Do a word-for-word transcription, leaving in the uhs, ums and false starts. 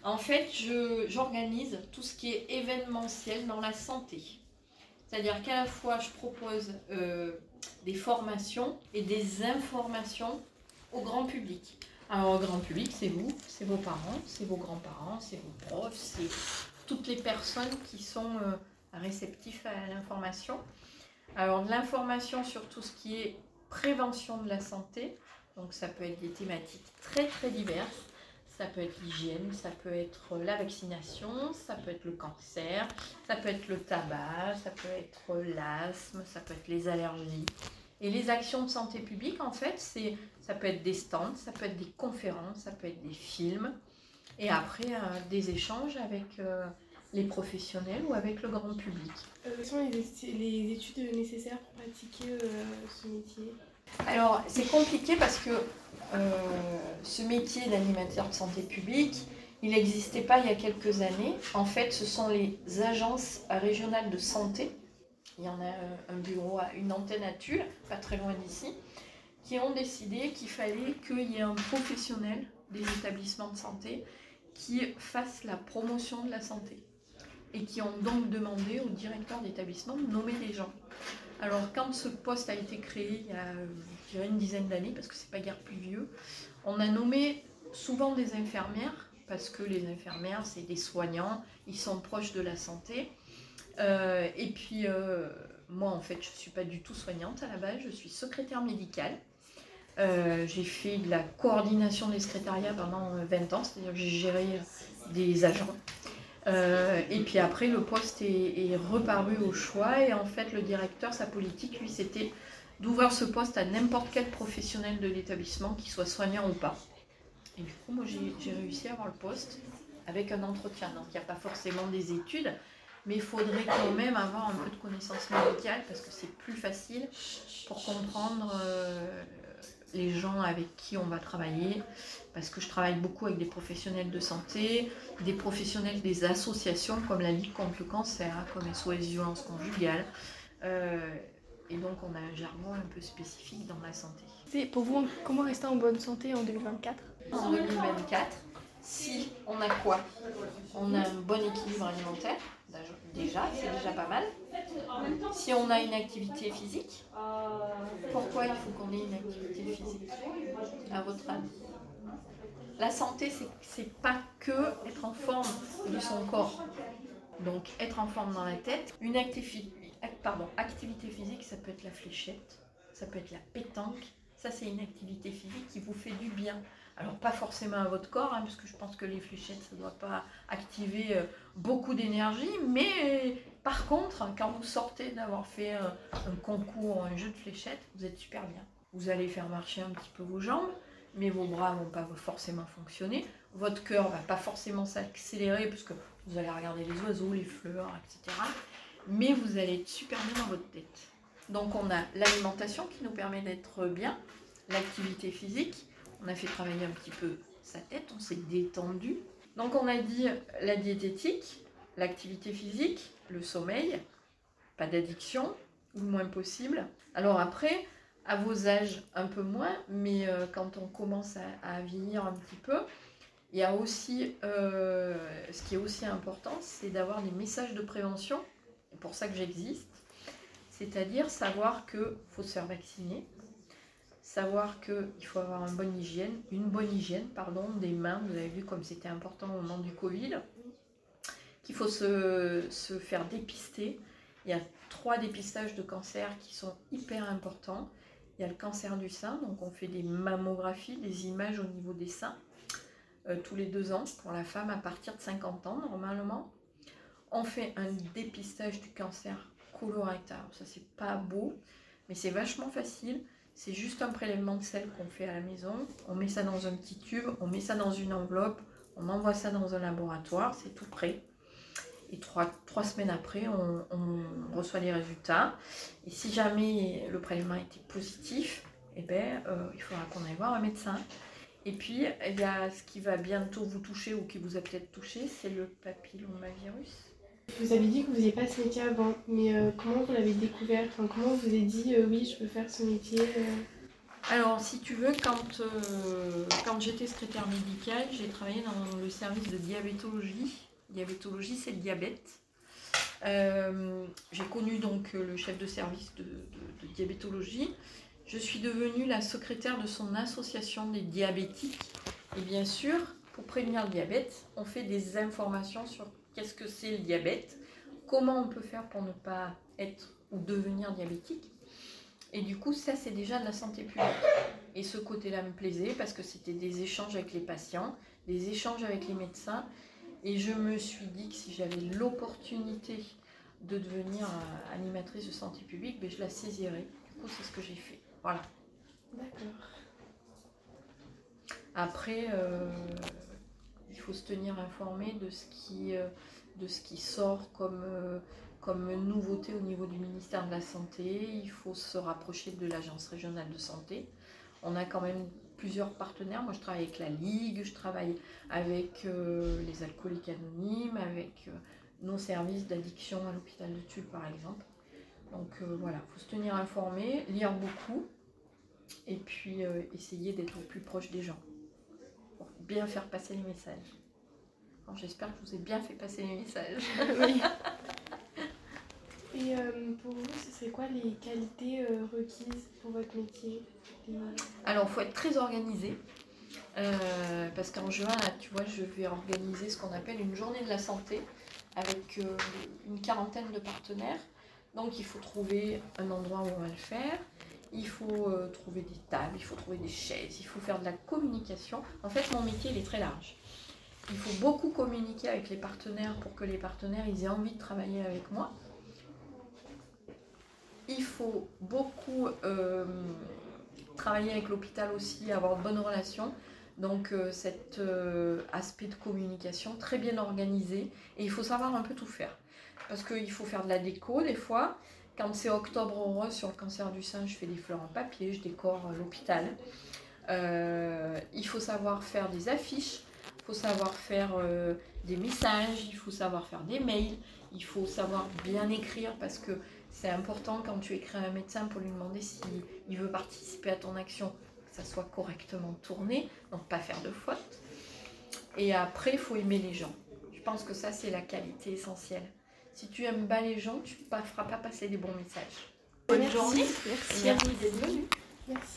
En fait, je, j'organise tout ce qui est événementiel dans la santé. C'est-à-dire qu'à la fois, je propose euh, des formations et des informations au grand public. Alors, au grand public, c'est vous, c'est vos parents, c'est vos grands-parents, c'est vos profs, c'est toutes les personnes qui sont euh, réceptifs à l'information. Alors, l'information sur tout ce qui est prévention de la santé, donc ça peut être des thématiques très très diverses. Ça peut être l'hygiène, ça peut être la vaccination, ça peut être le cancer, ça peut être le tabac, ça peut être l'asthme, ça peut être les allergies. Et les actions de santé publique, en fait, c'est, ça peut être des stands, ça peut être des conférences, ça peut être des films. Et après, euh, des échanges avec euh, les professionnels ou avec le grand public. Euh, quelles sont les, les études nécessaires pour pratiquer euh, ce métier ? Alors, c'est compliqué parce que euh, ce métier d'animateur de santé publique, il n'existait pas il y a quelques années. En fait, ce sont les agences régionales de santé, il y en a un bureau, une antenne à Tulle, pas très loin d'ici, qui ont décidé qu'il fallait qu'il y ait un professionnel des établissements de santé qui fasse la promotion de la santé et qui ont donc demandé au directeur d'établissement de nommer des gens. Alors, quand ce poste a été créé il y a, je dirais, une dizaine d'années, parce que c'est pas guère plus vieux, on a nommé souvent des infirmières, parce que les infirmières, c'est des soignants, ils sont proches de la santé. Euh, et puis, euh, moi, en fait, je suis pas du tout soignante à la base, je suis secrétaire médicale. Euh, j'ai fait de la coordination des secrétariats pendant vingt ans, c'est-à-dire que j'ai géré des agents. Euh, et puis après, le poste est, est reparu au choix et en fait, le directeur, sa politique, lui, c'était d'ouvrir ce poste à n'importe quel professionnel de l'établissement, qu'il soit soignant ou pas. Et du coup, moi, j'ai, j'ai réussi à avoir le poste avec un entretien. Donc, il n'y a pas forcément des études, mais il faudrait quand même avoir un peu de connaissances médicales parce que c'est plus facile pour comprendre euh, les gens avec qui on va travailler. Parce que je travaille beaucoup avec des professionnels de santé, des professionnels des associations comme la Ligue contre le cancer, comme S O S Violence Conjugale. Euh, et donc on a un jargon un peu spécifique dans la santé. C'est pour vous, comment rester en bonne santé en deux mille vingt-quatre ? En deux mille vingt-quatre, si on a quoi ? On a un bon équilibre alimentaire, déjà, c'est déjà pas mal. Si on a une activité physique, pourquoi il faut qu'on ait une activité physique, à votre avis ? La santé, c'est, c'est pas que être en forme de son corps. Donc, être en forme dans la tête. Une activi- pardon, activité physique, ça peut être la fléchette, ça peut être la pétanque. Ça, c'est une activité physique qui vous fait du bien. Alors, pas forcément à votre corps, hein, parce que je pense que les fléchettes, ça ne doit pas activer euh, beaucoup d'énergie. Mais euh, par contre, quand vous sortez d'avoir fait un, un concours, un jeu de fléchettes, vous êtes super bien. Vous allez faire marcher un petit peu vos jambes, mais vos bras ne vont pas forcément fonctionner. Votre cœur ne va pas forcément s'accélérer parce que vous allez regarder les oiseaux, les fleurs, et cetera. Mais vous allez être super bien dans votre tête. Donc on a l'alimentation qui nous permet d'être bien, l'activité physique, on a fait travailler un petit peu sa tête, on s'est détendu. Donc on a dit la diététique, l'activité physique, le sommeil, pas d'addiction, ou le moins possible. Alors après, à vos âges, un peu moins, mais euh, quand on commence à, à vieillir un petit peu, il y a aussi, euh, ce qui est aussi important, c'est d'avoir des messages de prévention. C'est pour ça que j'existe. C'est-à-dire savoir qu'il faut se faire vacciner, savoir qu'il faut avoir une bonne hygiène, une bonne hygiène pardon, des mains. Vous avez vu comme c'était important au moment du Covid, qu'il faut se, se faire dépister. Il y a trois dépistages de cancer qui sont hyper importants. Il y a le cancer du sein, donc on fait des mammographies, des images au niveau des seins, euh, tous les deux ans pour la femme à partir de cinquante ans normalement. On fait un dépistage du cancer colorectal. Ça, c'est pas beau, mais c'est vachement facile. C'est juste un prélèvement de sel qu'on fait à la maison. On met ça dans un petit tube, on met ça dans une enveloppe, on envoie ça dans un laboratoire, c'est tout prêt. Et trois, trois semaines après, on, on reçoit les résultats. Et si jamais le prélèvement était positif, eh ben, euh, il faudra qu'on aille voir un médecin. Et puis, il y a ce qui va bientôt vous toucher ou qui vous a peut-être touché, c'est le papillomavirus. Vous avez dit que vous n'aviez pas ce métier avant, mais euh, comment vous l'avez découvert ? Enfin, comment vous vous avez dit euh, oui, je peux faire ce métier euh... Alors, si tu veux, quand, euh, quand j'étais secrétaire médicale, j'ai travaillé dans le service de diabétologie. Diabétologie, c'est le diabète. Euh, j'ai connu donc le chef de service de, de, de diabétologie. Je suis devenue la secrétaire de son association des diabétiques. Et bien sûr, pour prévenir le diabète, on fait des informations sur qu'est-ce que c'est le diabète, comment on peut faire pour ne pas être ou devenir diabétique. Et du coup, ça, c'est déjà de la santé publique. Et ce côté-là me plaisait parce que c'était des échanges avec les patients, des échanges avec les médecins. Et je me suis dit que si j'avais l'opportunité de devenir animatrice de santé publique, ben je la saisirais. Du coup, c'est ce que j'ai fait. Voilà. D'accord. Après, euh, il faut se tenir informé de ce qui, euh, de ce qui sort comme, euh, comme nouveauté au niveau du ministère de la Santé. Il faut se rapprocher de l'Agence régionale de santé. On a quand même plusieurs partenaires. Moi, je travaille avec la Ligue, je travaille avec euh, les alcooliques anonymes, avec euh, nos services d'addiction à l'hôpital de Tulle, par exemple. Donc euh, voilà, il faut se tenir informé, lire beaucoup et puis euh, essayer d'être au plus proche des gens pour bien faire passer les messages. Alors, j'espère que je vous ai bien fait passer les messages. Oui. Et euh, pour vous, ce serait quoi les qualités euh, requises pour votre métier? Les... Alors, il faut être très organisé. Euh, parce qu'en juin, là, tu vois, je vais organiser ce qu'on appelle une journée de la santé avec euh, une quarantaine de partenaires. Donc, il faut trouver un endroit où on va le faire. Il faut euh, trouver des tables, il faut trouver des chaises, il faut faire de la communication. En fait, mon métier, il est très large. Il faut beaucoup communiquer avec les partenaires pour que les partenaires ils aient envie de travailler avec moi. Il faut beaucoup euh, travailler avec l'hôpital aussi, avoir de bonnes relations. Donc euh, cet euh, aspect de communication très bien organisé. Et il faut savoir un peu tout faire. Parce qu'il faut faire de la déco des fois. Quand c'est Octobre Rose sur le cancer du sein, je fais des fleurs en papier, je décore l'hôpital. Euh, il faut savoir faire des affiches. Il faut savoir faire euh, des messages, il faut savoir faire des mails, il faut savoir bien écrire parce que c'est important quand tu écris à un médecin pour lui demander s'il veut participer à ton action, que ça soit correctement tourné, donc pas faire de fautes. Et après, il faut aimer les gens. Je pense que ça, c'est la qualité essentielle. Si tu aimes pas les gens, tu ne feras pas passer des bons messages. Bonne Merci. journée. Merci. Merci d'être venu. Merci.